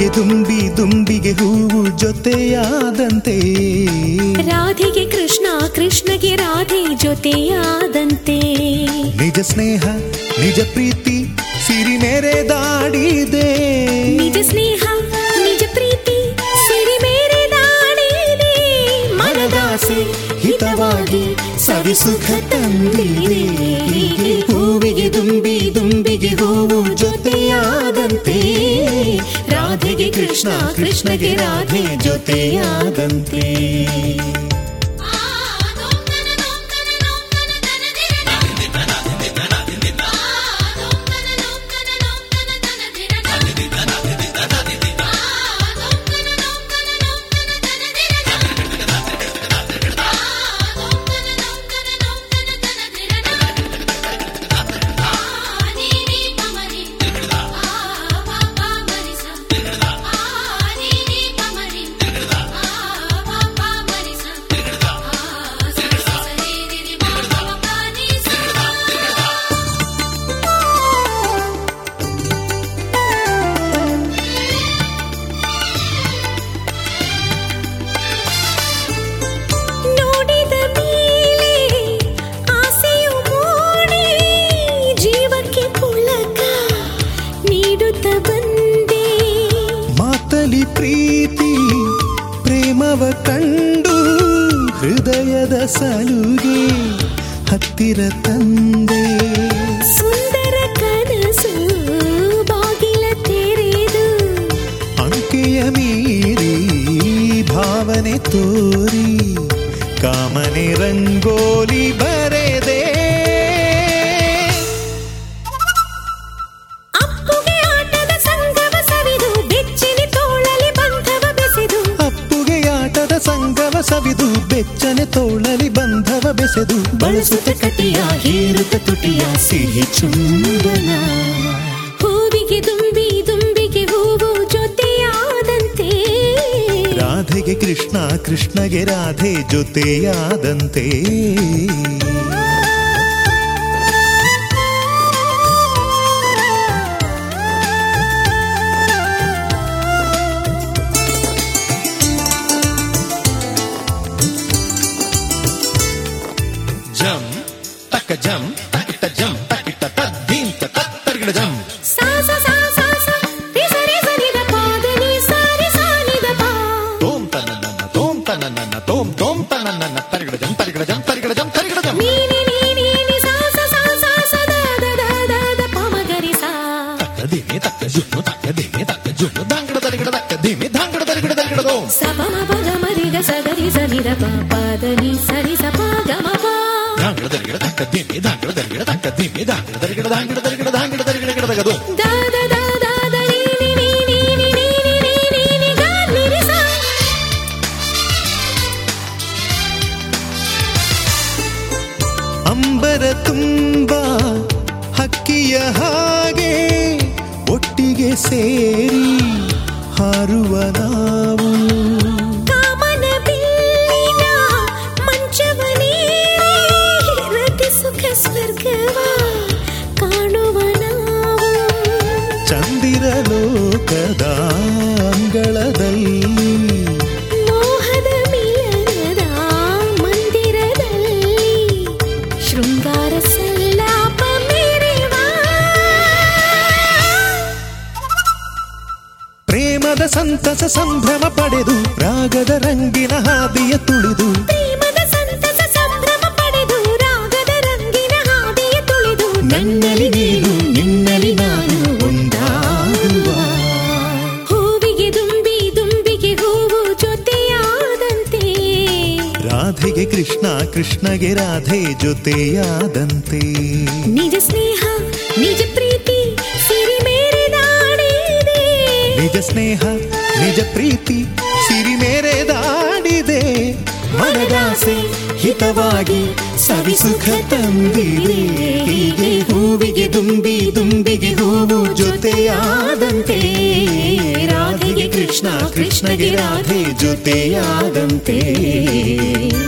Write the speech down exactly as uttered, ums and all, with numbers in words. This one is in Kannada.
ದುಂಬಿ ದುಂಬಿಗೆ ಹೂವು ಜೊತೆಯಾದಂತೆ, ರಾಧೆಗೆ ಕೃಷ್ಣ ಕೃಷ್ಣಗೆ ರಾಧೆ ಜೊತೆಯಾದಂತೆ. ನಿಜ ಸ್ನೇಹ ನಿಜ ಪ್ರೀತಿ ಸಿರಿ ಮೆರೆದಾಡಿದೆ, ನಿಜ ಸ್ನೇಹ ನಿಜ ಪ್ರೀತಿ ಸಿರಿ ಮೆರೆದಾಡಿದೆ. ಮನದಾಸೆ ಹಿತವಾಗಿ ಸವಿ ಸುಖ ತಂದಿದೆ. ಹೂವಿಗೆ ದುಂಬಿ ದುಂಬಿಗೆ ಹೂವು ಜೊತೆಯಾದಂತೆ, ರಾಧೆಗೆ ಕೃಷ್ಣ ಕೃಷ್ಣಗೆ ರಾಧೆ ಜೊತೆಯಾದಂತೆ. ಪ್ರೀತಿ ಪ್ರೇಮವ ಕಂಡು ಹೃದಯದ ಸಲುಗೆ ಹತ್ತಿರ ತಂದೆ. ಸುಂದರ ಕನಸು ಬಾಗಿಲ ತೆರೆದು ಅಂಕೆಯ ಮೀರಿ ಭಾವನೆ ತೋರಿ ಕಾಮನೆ ರಂಗೋಲಿ ಬರೆದೆ. ಸಂಗವ ಸವಿದು ಬೆಚ್ಚನೆ ತೋಳಲಿ ಬಂಧವ ಬೆಸೆದು, ಬಳಸುತ್ತ ಕಟಿಯ ಹೀರುತ್ತ ತುಟಿಯ ಸಿಹಿ ಚುಂಬನ. ಹೂವಿಗೆ ದುಂಬಿ ದುಂಬಿಗೆ ಹೂವು ಜೊತೆಯಾದಂತೆ, ರಾಧೆಗೆ ಕೃಷ್ಣ ಕೃಷ್ಣಗೆ ರಾಧೆ ಜೊತೆಯಾದಂತೆ. ಜಂ ತಕ್ಕ ಜಂ ತಕ್ಕಿಟ ಜಂ ತಕ್ಕಿಟ ತದ್ದೀಂತ ತತ್ತರ್ಗಿಡ ಜಂ. ಸಾ ಸಾ ಸಾ ಸಾ ಸಾ ರಿ ಸರಿ ಸರಿ ದ ಪಾ ದ ನಿ ಸರಿ ಸಾನಿ ದ ಪಾ. ತೋಂ ತನನನ ತೋಂ ತನನನ ತೋಂ ತೋಂ ತನನನ ತರ್ಗಿಡ ಜಂ ತರ್ಗಿಡ ಜಂ ತರ್ಗಿಡ ಜಂ ತರ್ಗಿಡ ಜಂ. ನೀ ನೀ ನೀ ನೀ ನೀ ಸಾ ಸಾ ಸಾ ಸಾ ಸಾ ದ ದ ದ ದ ದ ಪ ಮ ಗ ರಿ ಸಾ. ತಕ್ಕ ದಿಮಿ ತಕ್ಕ ಜುನ್ನು ತಕ್ಕ ದಿಮಿ ತಕ್ಕ ಜುನ್ನು ದಾಂಗಡ ತರ್ಗಿಡ ತಕ್ಕ ದಿಮಿ ದಾಂಗಡ ತರ್ಗಿಡ ತರ್ಗಿಡ ದೋಂ. ಸ ಪ ಮ ಪ ಗ ಮ ರಿ ಗ ಸ ಗ ರಿ ಸ ನಿ ದ ಪ ಪ ದ ನಿ ಸರಿ ಸ ಪ ಗ ಮ ಪ. ದಾಂಗಡ ತರ್ಗಿಡ ತಕ್ಕ ದಿಮಿ ದಾಂಗಡ ತರ್ಗಿಡ ತಕ್ಕ ದಿಮಿ ದಾಂಗಡ ತರ್ಗಿಡ ದಾಂಗಡ ತರ್ಗಿಡ ದಾಂಗಡ ತರ್ಗಿಡ ಗಿಡ ತಗದು. ದ ದ ದ ದ ದ ನಿ ನಿ ನಿ ನಿ ನಿ ನಿ ನಿ ನಿ ನಿ ಗ ನಿ ರಿ ಸಾ. ಅಂಬರ ತುಂಬ ಹಕ್ಕಿಯ ಹಾಗೆ ಒಟ್ಟಿಗೆ ಸೇರಿ ಹಾರುವ ನಾವು, ಕಾಮನ ಬಿಲ್ಲಿನ ಮಂಚವನೇರಿ ರತಿ ಸುಖ ಸ್ವರ್ಗವ ಕಾಣುವ ನಾವು. ಚಂದಿರ ಲೋಕದ ಅಂಗಳದಲ್ಲಿ ಮೋಹದ ಮಿಲನದ ಮಂದಿರದಲ್ಲಿ ಶೃಂಗಾರ ಸಲ್ಲಾಪ ಮೆರೆವ. ಪ್ರೇಮದ ಸಂತಸ ಸಂಭ್ರಮ ಪಡೆದು ರಾಗದ ರಂಗಿನ ಹಾದಿಯ ತುಳಿದು, ಪ್ರೇಮದ ಸಂತಸ ಸಂಭ್ರಮ ಪಡೆದು ರಾಗದ ರಂಗಿನ ಹಾದಿಯ ತುಳಿದು, ನನ್ನಲ್ಲಿ ನೀನು ನಿನ್ನಲ್ಲಿ ನಾನು ಒಂದಾಗುವ. ಹೂವಿಗೆ ದುಂಬಿ ದುಂಬಿಗೆ ಹೂವು ಜೊತೆಯಾದಂತೆ, ರಾಧೆಗೆ ಕೃಷ್ಣ ಕೃಷ್ಣಗೆ ರಾಧೆ ಜೊತೆಯಾದಂತೆ. ನಿಜ ಸ್ನೇಹ ನಿಜ ಪ್ರೀತಿ ಸಿರಿ ಮೆರೆದಾಡಿದೆ, ನಿಜ ಸ್ನೇಹ ನಿಜ ಪ್ರೀತಿ ಸಿರಿ ಮೆರೆದಾಡಿದೆ. ಮನದಾಸೆ ಹಿತವಾಗಿ ಸವಿ ಸುಖ ತಂದಿದೆ. ಹೀಗೆ ಹೂವಿಗೆ ದುಂಬಿ ದುಂಬಿಗೆ ಹೂವು ಜೊತೆಯಾದಂತೆ, ರಾಧೆಗೆ ಕೃಷ್ಣ ಕೃಷ್ಣಗೆ ರಾಧೆ ಜೊತೆಯಾದಂತೆ.